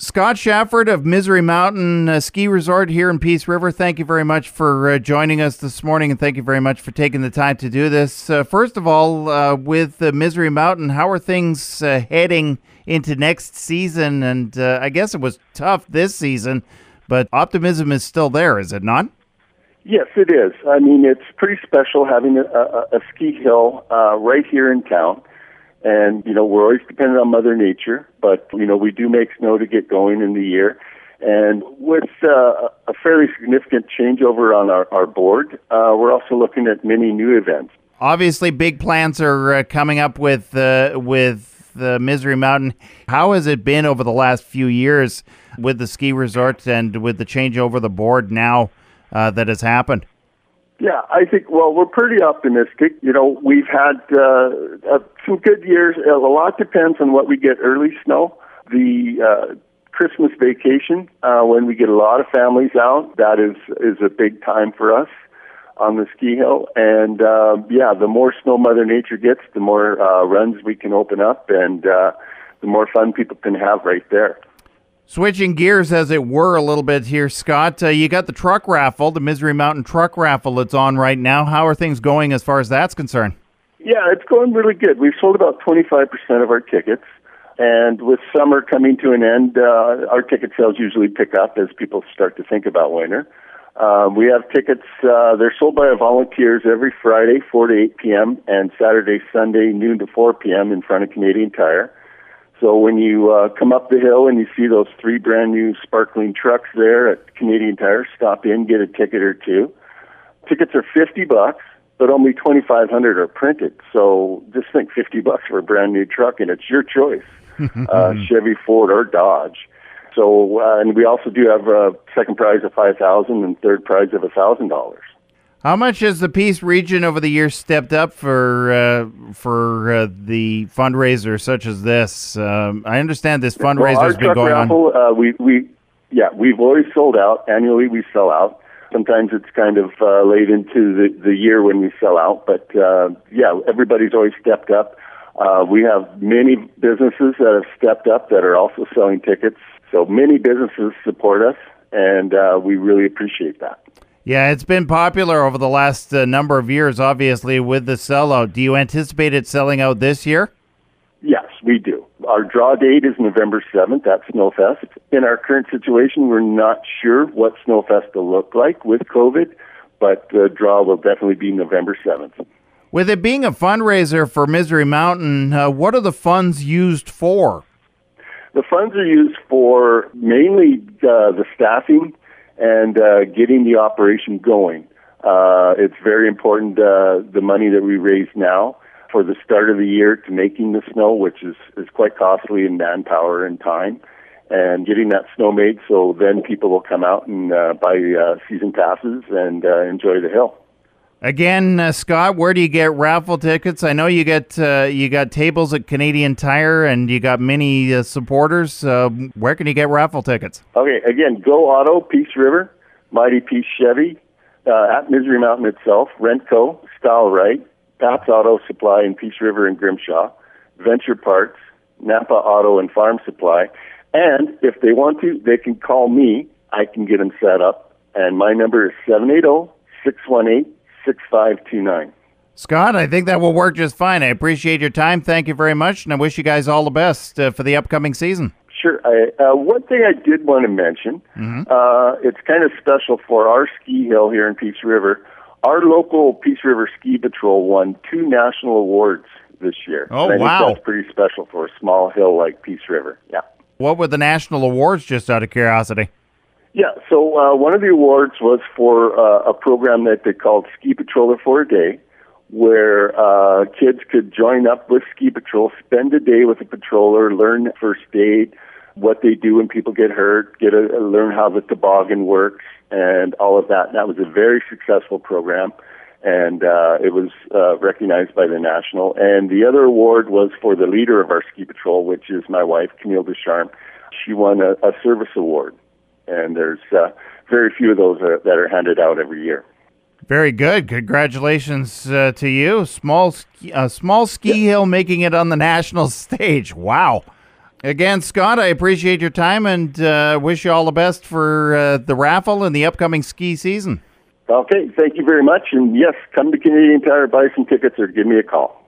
Scott Shafford of Misery Mountain Ski Resort here in Peace River, thank you very much for joining us this morning, and thank you very much for taking the time to do this. First of all, with Misery Mountain, how are things heading into next season? And I guess it was tough this season, but optimism is still there, is it not? Yes, it is. I mean, it's pretty special having a ski hill right here in town. And, we're always dependent on Mother Nature, but, we do make snow to get going in the year. And with a fairly significant changeover on our board, we're also looking at many new events. Obviously, big plans are coming up with Misery Mountain. How has it been over the last few years with the ski resort and with the change over the board now that has happened? Yeah, I think, we're pretty optimistic. We've had some good years. A lot depends on what we get early snow. The Christmas vacation, when we get a lot of families out, that is a big time for us on the ski hill. And, the more snow Mother Nature gets, the more runs we can open up and the more fun people can have right there. Switching gears, as it were, a little bit here, Scott, you got the truck raffle, the Misery Mountain truck raffle that's on right now. How are things going as far as that's concerned? Yeah, it's going really good. We've sold about 25% of our tickets, and with summer coming to an end, our ticket sales usually pick up as people start to think about winter. We have tickets, they're sold by our volunteers every Friday, 4 to 8 p.m., and Saturday, Sunday, noon to 4 p.m. in front of Canadian Tire. So when you come up the hill and you see those 3 brand new sparkling trucks there at Canadian Tire, stop in, get a ticket or two. Tickets are $50, but only 2,500 are printed. So just think $50 for a brand new truck, and it's your choice, Chevy, Ford, or Dodge. So and we also do have a second prize of $5,000 and third prize of $1,000. How much has the Peace region over the years stepped up for the fundraiser such as this? I understand this fundraiser has been going raffle, on. We've always sold out. Annually, we sell out. Sometimes it's kind of late into the year when we sell out, but everybody's always stepped up. We have many businesses that have stepped up that are also selling tickets. So many businesses support us, and we really appreciate that. Yeah, it's been popular over the last number of years, obviously, with the sellout. Do you anticipate it selling out this year? Yes, we do. Our draw date is November 7th at Snowfest. In our current situation, we're not sure what Snowfest will look like with COVID, but the draw will definitely be November 7th. With it being a fundraiser for Misery Mountain, what are the funds used for? The funds are used for mainly the staffing and getting the operation going. It's very important, the money that we raise now for the start of the year to making the snow, which is quite costly in manpower and time, and getting that snow made so then people will come out and buy season passes and enjoy the hill. Again, Scott, where do you get raffle tickets? I know you got tables at Canadian Tire and you got many supporters. Where can you get raffle tickets? Okay, again, Go Auto, Peace River, Mighty Peace Chevy, at Misery Mountain itself, Rentco, Style Right, Pat's Auto Supply in Peace River and Grimshaw, Venture Parts, Napa Auto and Farm Supply. And if they want to, they can call me. I can get them set up. And my number is 780-618-6529. Scott, I think that will work just fine. I appreciate your time. Thank you very much, and I wish you guys all the best for the upcoming season. Sure. One thing I did want to mention, it's kind of special for our ski hill here in Peace River. Our local Peace River Ski Patrol won 2 national awards this year. Oh, and wow. I think that's pretty special for a small hill like Peace River. Yeah. What were the national awards, just out of curiosity? Yeah, so one of the awards was for a program that they called Ski Patroller for a Day, where kids could join up with Ski Patrol, spend a day with a patroller, learn first aid, what they do when people get hurt, learn how the toboggan works, and all of that. And that was a very successful program, and it was recognized by the national. And the other award was for the leader of our Ski Patrol, which is my wife, Camille Ducharme. She won a service award. And there's very few of those that are handed out every year. Very good. Congratulations to you. Small ski hill making it on the national stage. Wow. Again, Scott, I appreciate your time and wish you all the best for the raffle and the upcoming ski season. Okay, thank you very much. And yes, come to Canadian Tire, buy some tickets, or give me a call.